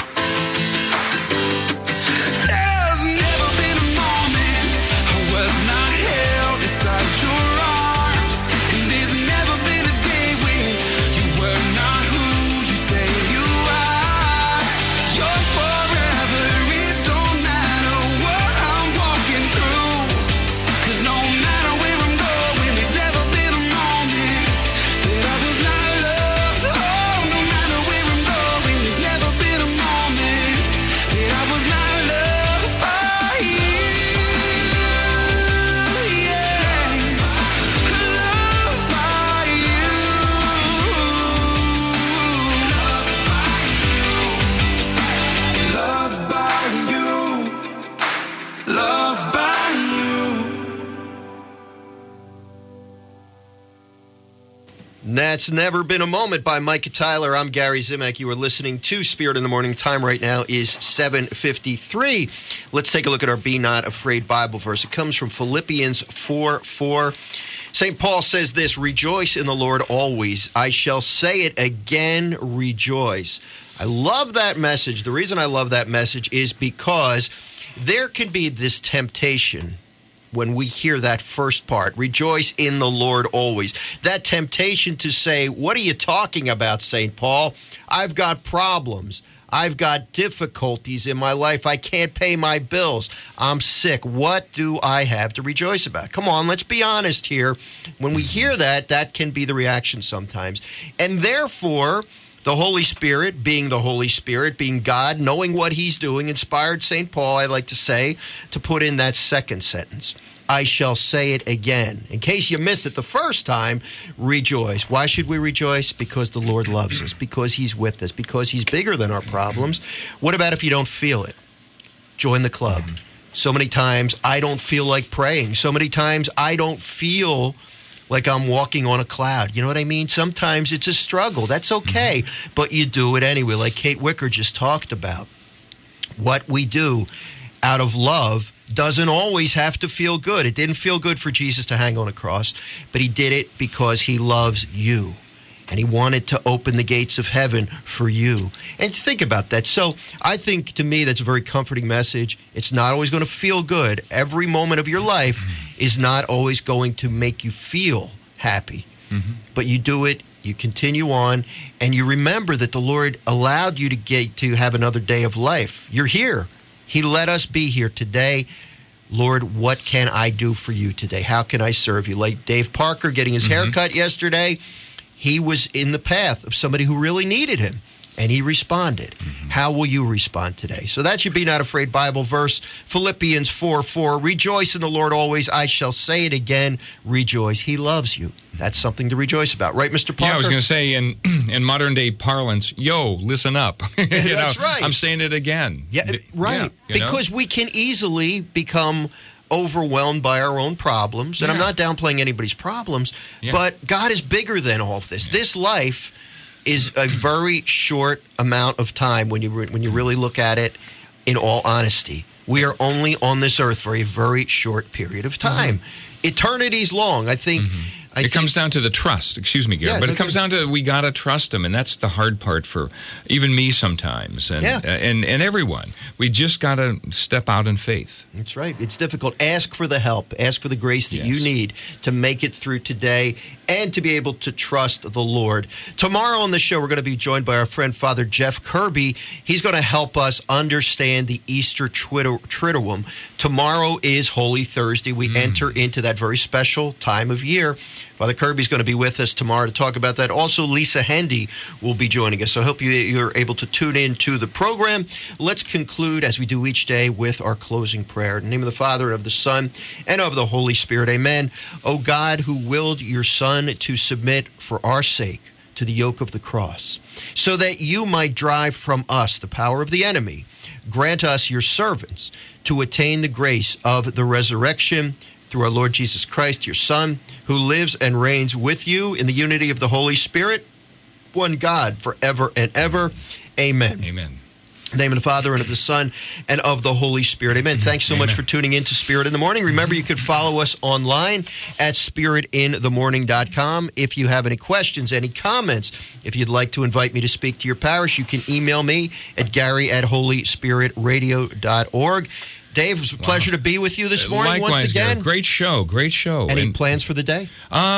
There's never been a moment I was not held inside your arms. And there's never been a day when you were not who you say you are. You're forever, it don't matter what I'm walking through. 'Cause no matter where I'm going, there's never been a moment that I was not loved. Oh, no matter where I'm going, there's never been a moment that I was not loved by you. Yeah, loved by you. Loved by you. Loved by you.
That's Never Been a Moment by Micah Tyler. I'm Gary Zimak. You are listening to Spirit in the Morning. Time right now is seven fifty-three. Let's take a look at our Be Not Afraid Bible verse. It comes from Philippians four four. Saint Paul says this, "Rejoice in the Lord always. I shall say it again, rejoice." I love that message. The reason I love that message is because there can be this temptation when we hear that first part, rejoice in the Lord always. That temptation to say, what are you talking about, Saint Paul? I've got problems. I've got difficulties in my life. I can't pay my bills. I'm sick. What do I have to rejoice about? Come on, let's be honest here. When we hear that, that can be the reaction sometimes. And therefore, the Holy Spirit, being the Holy Spirit, being God, knowing what he's doing, inspired Saint Paul, I like to say, to put in that second sentence. I shall say it again. In case you missed it the first time, rejoice. Why should we rejoice? Because the Lord loves us, because he's with us, because he's bigger than our problems. What about if you don't feel it? Join the club. So many times I don't feel like praying. So many times I don't feel like I'm walking on a cloud. You know what I mean? Sometimes it's a struggle. That's okay. But you do it anyway, like Kate Wicker just talked about. What we do out of love doesn't always have to feel good. It didn't feel good for Jesus to hang on a cross, but he did it because he loves you. And he wanted to open the gates of heaven for you. And think about that. So I think, to me, that's a very comforting message. It's not always going to feel good. Every moment of your life is not always going to make you feel happy. Mm-hmm. But you do it, you continue on, and you remember that the Lord allowed you to get to have another day of life. You're here. He let us be here today. Lord, what can I do for you today? How can I serve you? Like Dave Parker getting his mm-hmm. hair cut yesterday, he was in the path of somebody who really needed him, and he responded. Mm-hmm. How will you respond today? So that should be Not Afraid Bible verse, Philippians four four. Rejoice in the Lord always. I shall say it again, rejoice. He loves you. That's something to rejoice about. Right, Mister Parker?
Yeah, I was going to say, in in modern-day parlance, yo, listen up. you
That's
know,
right.
I'm saying it again.
Yeah, right.
Yeah,
because
know?
we can easily become overwhelmed by our own problems. And
yeah.
I'm not downplaying anybody's problems, yeah. but God is bigger than all of this. Yeah. This life is a very short amount of time when you re- when you really look at it in all honesty. We are only on this earth for a very short period of time. Mm-hmm. Eternity's long. I think... Mm-hmm. I
it
think,
comes down to the trust. Excuse me, Gary,
yeah,
but it
okay.
comes down to we gotta trust him, and that's the hard part for even me sometimes, and
yeah.
uh, and and everyone. We just gotta step out in faith.
That's right. It's difficult. Ask for the help. Ask for the grace that
Yes.
you need to make it through today and to be able to trust the Lord. Tomorrow on the show, we're going to be joined by our friend Father Jeff Kirby. He's going to help us understand the Easter Twitter, Triduum. Tomorrow is Holy Thursday. We mm. enter into that very special time of year. Father Kirby's going to be with us tomorrow to talk about that. Also, Lisa Hendy will be joining us. So I hope you, you're able to tune in to the program. Let's conclude, as we do each day, with our closing prayer. In the name of the Father, and of the Son, and of the Holy Spirit. Amen. O God, who willed your Son to submit for our sake to the yoke of the cross, so that you might drive from us the power of the enemy, grant us, your servants, to attain the grace of the resurrection through our Lord Jesus Christ, your Son, who lives and reigns with you in the unity of the Holy Spirit, one God, forever and ever. Amen.
Amen.
In the name of the Father, and of the Son, and of the Holy Spirit. Amen. Thanks so
Amen.
much for tuning in to Spirit in the Morning. Remember, you can follow us online at spirit in the morning dot com. If you have any questions, any comments, if you'd like to invite me to speak to your parish, you can email me at gary at holy spirit radio dot org. Dave, it was a pleasure wow. to be with you this morning
Likewise,
once again.
Gary. Great show, great show.
Any
and,
plans for the day?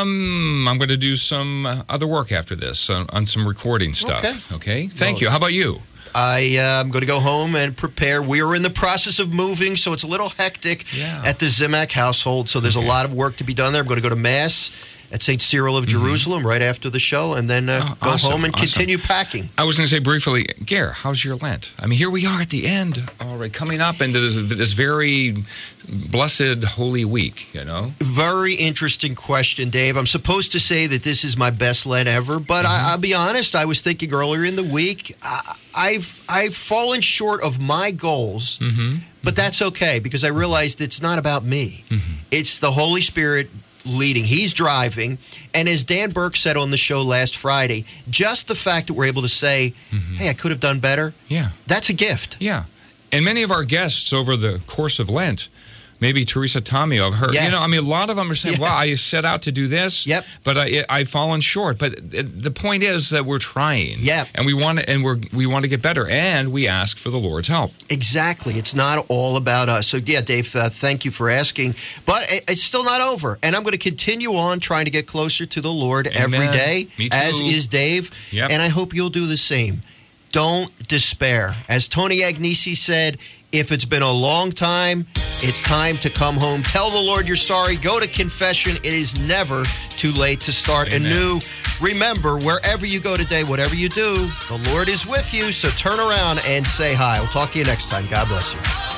Um, I'm going to do some uh, other work after this on, on some recording stuff.
Okay.
Okay. Thank
well,
you. How about you?
I am uh, going to go home and prepare. We are in the process of moving, so it's a little hectic
yeah.
at the Zimak household. So there's okay. a lot of work to be done there. I'm going to go to Mass at Saint Cyril of mm-hmm. Jerusalem right after the show, and then uh,
oh,
go
awesome,
home and
awesome.
continue packing.
I was going to say briefly, Gare, how's your Lent? I mean, here we are at the end, all right, coming up into this, this very blessed Holy Week, you know?
Very interesting question, Dave. I'm supposed to say that this is my best Lent ever, but mm-hmm. I, I'll be honest, I was thinking earlier in the week, I, I've I've fallen short of my goals,
mm-hmm.
but that's okay, because I realized it's not about me.
Mm-hmm.
It's the Holy Spirit leading. He's driving. And as Dan Burke said on the show last Friday, just the fact that we're able to say, mm-hmm. hey, I could have done better,
yeah,
that's a gift.
Yeah. And many of our guests over the course of Lent, maybe Teresa Tomeo, I've heard,
yes.
you know, I mean, a lot of them are saying,
yeah.
well, I set out to do this,
yep.
but I, I've fallen short. But it, the point is that we're trying.
Yeah.
And we want to, and we're, we want to get better, and we ask for the Lord's help.
Exactly. It's not all about us. So, yeah, Dave, uh, thank you for asking. But it, it's still not over. And I'm going to continue on trying to get closer to the Lord
Amen.
every day,
Me too.
as is Dave.
Yep.
And I hope you'll do the same. Don't despair. As Tony Agnesi said, if it's been a long time, it's time to come home. Tell the Lord you're sorry. Go to confession. It is never too late to start
Amen.
anew. Remember, wherever you go today, whatever you do, the Lord is with you. So turn around and say hi. We'll talk to you next time. God bless you.